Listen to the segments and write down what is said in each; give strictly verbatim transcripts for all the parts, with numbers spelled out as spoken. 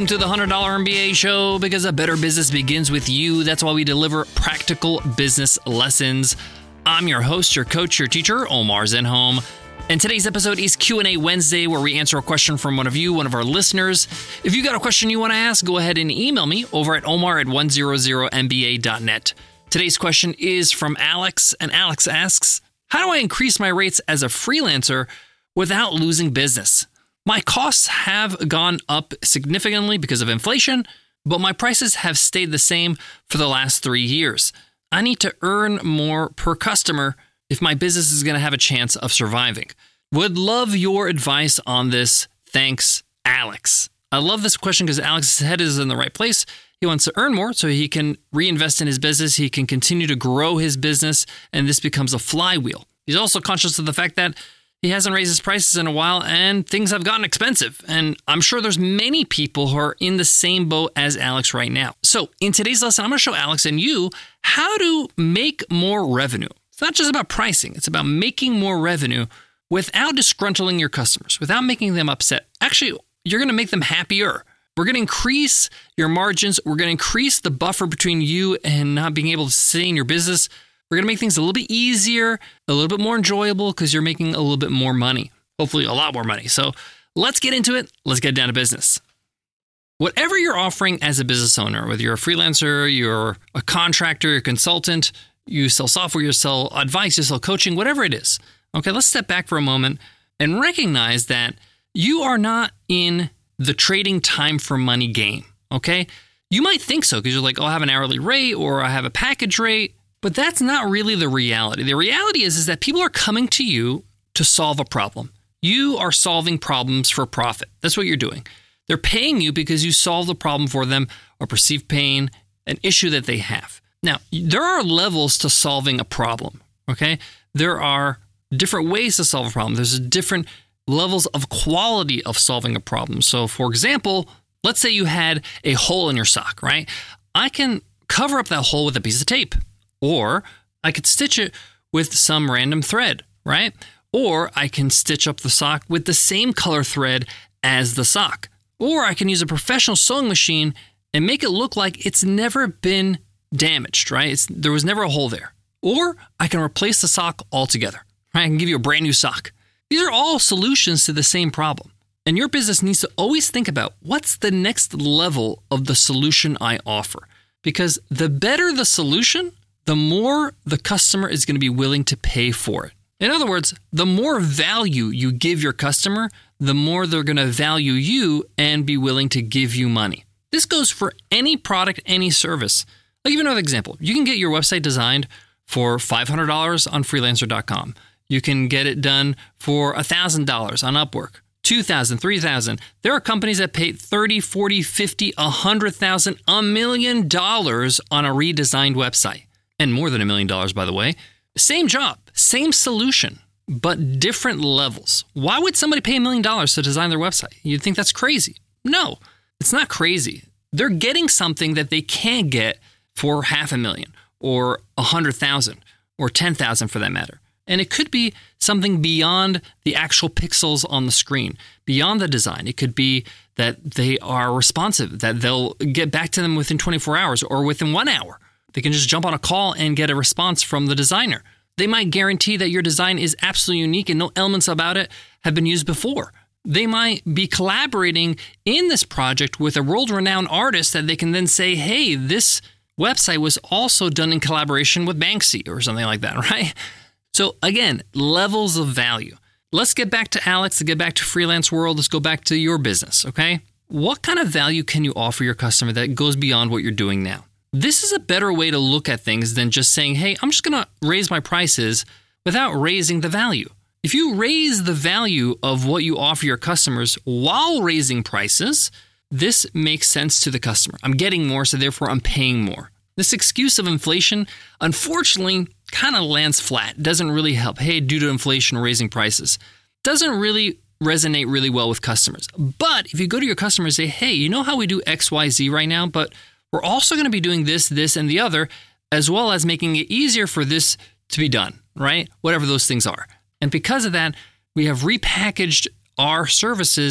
to the one hundred dollar M B A show, because a better business begins with you. That's why we deliver practical business lessons. I'm your host, your coach, your teacher, Omar Zenhom. And today's episode is Q and A Wednesday, where we answer a question from one of you, one of our listeners. If you got a question you want to ask, go ahead and email me over at omar at one hundred m b a dot net. Today's question is from Alex, and Alex asks, how do I increase my rates as a freelancer without losing business? My costs have gone up significantly because of inflation, but my prices have stayed the same for the last three years. I need to earn more per customer if my business is going to have a chance of surviving. Would love your advice on this. Thanks, Alex. I love this question because Alex's head is in the right place. He wants to earn more so he can reinvest in his business. He can continue to grow his business, and this becomes a flywheel. He's also conscious of the fact that he hasn't raised his prices in a while, and things have gotten expensive. And I'm sure there's many people who are in the same boat as Alex right now. So in today's lesson, I'm going to show Alex and you how to make more revenue. It's not just about pricing. It's about making more revenue without disgruntling your customers, without making them upset. Actually, you're going to make them happier. We're going to increase your margins. We're going to increase the buffer between you and not being able to sustain your business. We're going to make things a little bit easier, a little bit more enjoyable, because you're making a little bit more money, hopefully a lot more money. So let's get into it. Let's get down to business. Whatever you're offering as a business owner, whether you're a freelancer, you're a contractor, you're a consultant, you sell software, you sell advice, you sell coaching, whatever it is. Okay, let's step back for a moment and recognize that you are not in the trading time for money game, okay? You might think so because you're like, oh, I have an hourly rate or I have a package rate. But that's not really the reality. The reality is, is that people are coming to you to solve a problem. You are solving problems for profit. That's what you're doing. They're paying you because you solve the problem for them, or perceived pain, an issue that they have. Now, there are levels to solving a problem, okay? There are different ways to solve a problem. There's different levels of quality of solving a problem. So, for example, let's say you had a hole in your sock, right? I can cover up that hole with a piece of tape. Or I could stitch it with some random thread, right? Or I can stitch up the sock with the same color thread as the sock. Or I can use a professional sewing machine and make it look like it's never been damaged, right? It's, there was never a hole there. Or I can replace the sock altogether, right? I can give you a brand new sock. These are all solutions to the same problem. And your business needs to always think about, what's the next level of the solution I offer? Because the better the solution, the more the customer is going to be willing to pay for it. In other words, the more value you give your customer, the more they're going to value you and be willing to give you money. This goes for any product, any service. I'll give you another example. You can get your website designed for five hundred dollars on freelancer dot com. You can get it done for one thousand dollars on Upwork, two thousand dollars, three thousand dollars. There are companies that pay thirty thousand dollars, forty thousand dollars, fifty thousand dollars, one hundred thousand dollars, a million dollars on a redesigned website. And more than a million dollars, by the way. Same job, same solution, but different levels. Why would somebody pay a million dollars to design their website? You'd think that's crazy. No, it's not crazy. They're getting something that they can't get for half a million or a hundred thousand or ten thousand for that matter. And it could be something beyond the actual pixels on the screen, beyond the design. It could be that they are responsive, that they'll get back to them within twenty-four hours or within one hour. They can just jump on a call and get a response from the designer. They might guarantee that your design is absolutely unique and no elements about it have been used before. They might be collaborating in this project with a world-renowned artist that they can then say, hey, this website was also done in collaboration with Banksy or something like that, right? So again, levels of value. Let's get back to Alex, to get back to freelance world. Let's go back to your business, okay? What kind of value can you offer your customer that goes beyond what you're doing now? This is a better way to look at things than just saying, hey, I'm just going to raise my prices without raising the value. If you raise the value of what you offer your customers while raising prices, this makes sense to the customer. I'm getting more, so therefore I'm paying more. This excuse of inflation, unfortunately, kind of lands flat. It doesn't really help. Hey, due to inflation, raising prices. Doesn't really resonate really well with customers. But if you go to your customers and say, hey, you know how we do X Y Z right now, but we're also going to be doing this, this, and the other, as well as making it easier for this to be done, right? Whatever those things are. And because of that, we have repackaged our services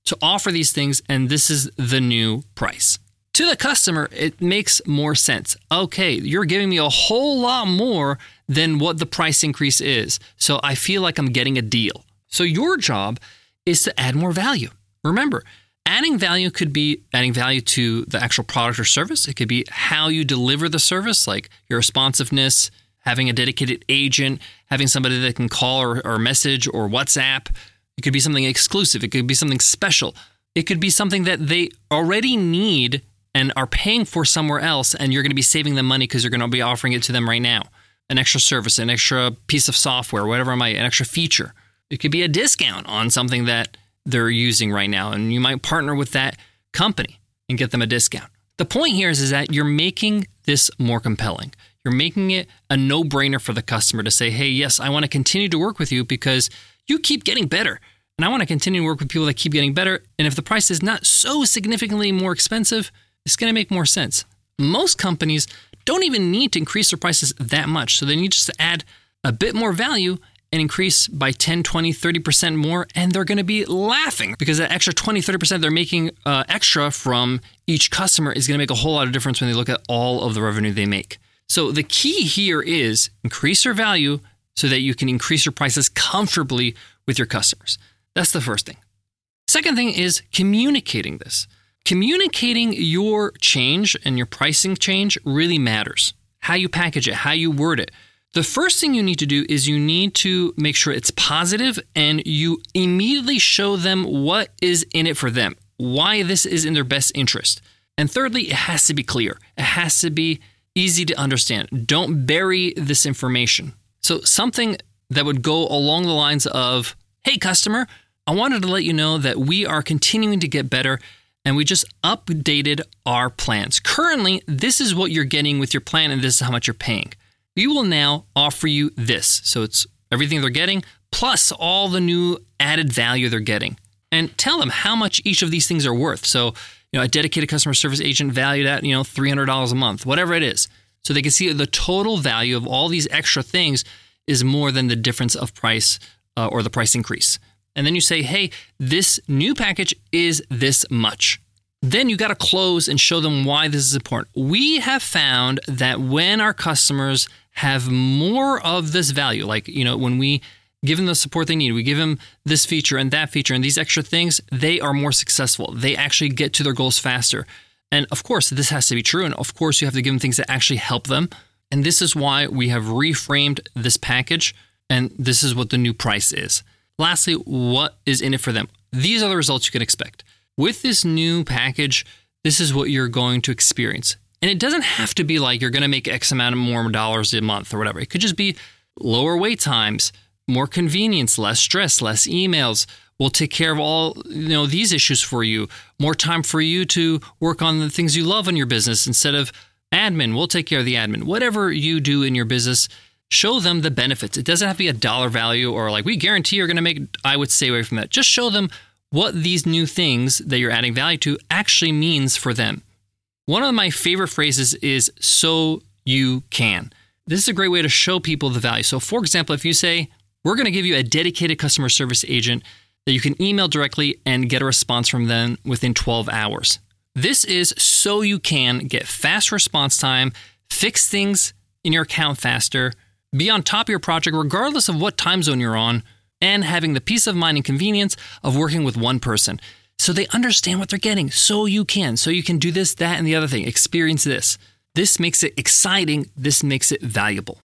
to offer these things, and this is the new price. To the customer, it makes more sense. Okay, you're giving me a whole lot more than what the price increase is, so I feel like I'm getting a deal. So your job is to add more value. Remember, adding value could be adding value to the actual product or service. It could be how you deliver the service, like your responsiveness, having a dedicated agent, having somebody that can call or, or message or WhatsApp. It could be something exclusive. It could be something special. It could be something that they already need and are paying for somewhere else, and you're going to be saving them money because you're going to be offering it to them right now. An extra service, an extra piece of software, whatever it might be, an extra feature. It could be a discount on something that they're using right now, and you might partner with that company and get them a discount. The point here is, is that you're making this more compelling. You're making it a no-brainer for the customer to say, hey, yes, I want to continue to work with you because you keep getting better. And I want to continue to work with people that keep getting better. And if the price is not so significantly more expensive, it's going to make more sense. Most companies don't even need to increase their prices that much. So they need just to add a bit more value and increase by ten, twenty, thirty percent more, and they're going to be laughing because that extra twenty, thirty percent they're making uh, extra from each customer is going to make a whole lot of difference when they look at all of the revenue they make. So the key here is increase your value so that you can increase your prices comfortably with your customers. That's the first thing. Second thing is communicating this. Communicating your change and your pricing change really matters. How you package it, how you word it. The first thing you need to do is you need to make sure it's positive and you immediately show them what is in it for them, why this is in their best interest. And thirdly, it has to be clear. It has to be easy to understand. Don't bury this information. So something that would go along the lines of, hey, customer, I wanted to let you know that we are continuing to get better and we just updated our plans. Currently, this is what you're getting with your plan and this is how much you're paying. We will now offer you this. So it's everything they're getting plus all the new added value they're getting. And tell them how much each of these things are worth. So, you know, a dedicated customer service agent valued at, you know, three hundred dollars a month, whatever it is. So they can see the total value of all these extra things is more than the difference of price uh, or the price increase. And then you say, hey, this new package is this much. Then you got to close and show them why this is important. We have found that when our customers have more of this value, like, you know, when we give them the support they need, we give them this feature and that feature and these extra things, they are more successful. They actually get to their goals faster. And of course, this has to be true. And of course, you have to give them things that actually help them. And this is why we have reframed this package. And this is what the new price is. Lastly, what is in it for them? These are the results you can expect. With this new package, this is what you're going to experience. And it doesn't have to be like you're going to make X amount of more dollars a month or whatever. It could just be lower wait times, more convenience, less stress, less emails. We'll take care of all, you know, these issues for you. More time for you to work on the things you love in your business instead of admin. We'll take care of the admin. Whatever you do in your business, show them the benefits. It doesn't have to be a dollar value or like we guarantee you're going to make. I would stay away from that. Just show them what these new things that you're adding value to actually means for them. One of my favorite phrases is so you can. This is a great way to show people the value. So for example, if you say, we're going to give you a dedicated customer service agent that you can email directly and get a response from them within twelve hours. This is so you can get fast response time, fix things in your account faster, be on top of your project regardless of what time zone you're on, and having the peace of mind and convenience of working with one person. So they understand what they're getting. So you can. So you can do this, that, and the other thing. Experience this. This makes it exciting. This makes it valuable.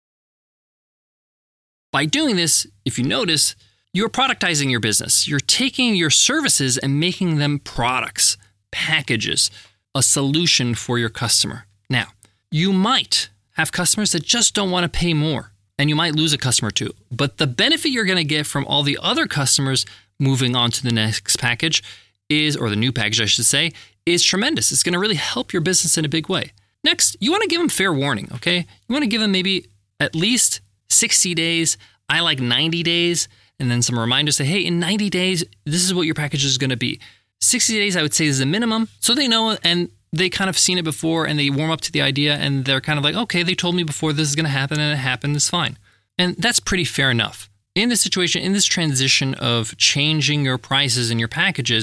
By doing this, if you notice, you're productizing your business. You're taking your services and making them products, packages, a solution for your customer. Now, you might have customers that just don't want to pay more. And you might lose a customer or two. But the benefit you're going to get from all the other customers moving on to the next package is, or the new package, I should say, is tremendous. It's going to really help your business in a big way. Next, you want to give them fair warning, okay? You want to give them maybe at least sixty days. I like ninety days. And then some reminders say, hey, in ninety days, this is what your package is going to be. sixty days, I would say, is the minimum. So they know and they kind of seen it before and they warm up to the idea and they're kind of like, okay, they told me before this is going to happen and it happened, it's fine. And that's pretty fair enough. In this situation, in this transition of changing your prices and your packages,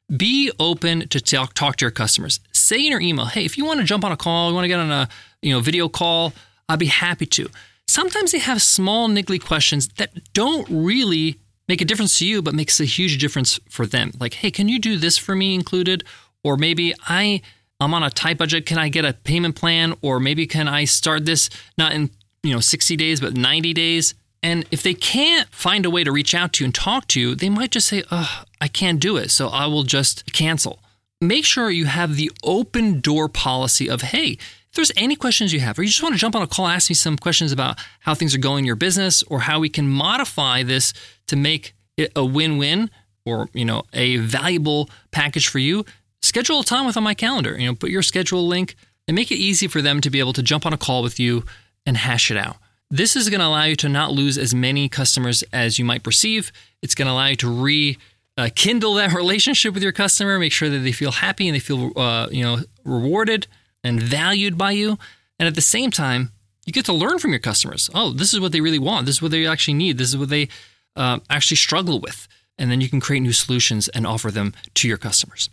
Be open to talk, talk to your customers. Say in your email, hey, if you want to jump on a call, you want to get on a you know video call, I'd be happy to. Sometimes they have small, niggly questions that don't really make a difference to you, but makes a huge difference for them. Like, hey, can you do this for me included? Or maybe I, I'm on a tight budget. Can I get a payment plan? Or maybe can I start this not in you know sixty days, but ninety days? And if they can't find a way to reach out to you and talk to you, they might just say, oh, I can't do it, so I will just cancel. Make sure you have the open door policy of, hey, if there's any questions you have, or you just want to jump on a call, ask me some questions about how things are going in your business, or how we can modify this to make it a win-win, or you know a valuable package for you, schedule a time with on my calendar. You know, put your schedule link and make it easy for them to be able to jump on a call with you and hash it out. This is going to allow you to not lose as many customers as you might perceive. It's going to allow you to rekindle that relationship with your customer, make sure that they feel happy and they feel uh, you know rewarded and valued by you. And at the same time, you get to learn from your customers. Oh, this is what they really want. This is what they actually need. This is what they uh, actually struggle with. And then you can create new solutions and offer them to your customers.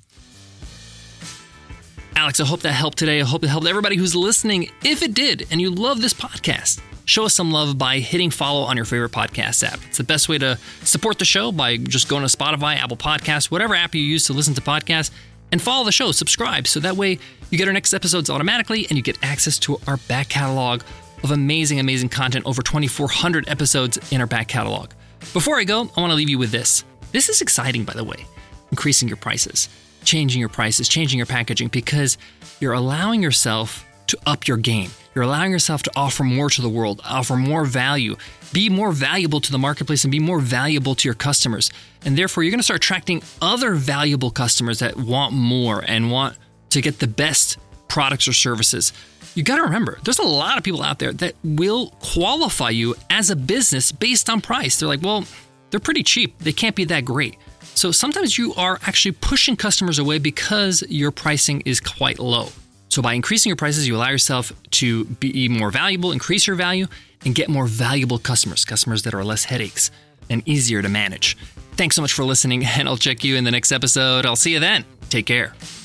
Alex, I hope that helped today. I hope it helped everybody who's listening. If it did, and you love this podcast, show us some love by hitting follow on your favorite podcast app. It's the best way to support the show by just going to Spotify, Apple Podcasts, whatever app you use to listen to podcasts, and follow the show, subscribe. So that way you get our next episodes automatically and you get access to our back catalog of amazing, amazing content, over twenty-four hundred episodes in our back catalog. Before I go, I want to leave you with this. This is exciting, by the way, increasing your prices, changing your prices, changing your packaging, because you're allowing yourself to up your game. You're allowing yourself to offer more to the world, offer more value, be more valuable to the marketplace, and be more valuable to your customers. And therefore, you're going to start attracting other valuable customers that want more and want to get the best products or services. You got to remember, there's a lot of people out there that will qualify you as a business based on price. They're like, well, they're pretty cheap. They can't be that great. So sometimes you are actually pushing customers away because your pricing is quite low. So by increasing your prices, you allow yourself to be more valuable, increase your value, and get more valuable customers, customers that are less headaches and easier to manage. Thanks so much for listening, and I'll check you in the next episode. I'll see you then. Take care.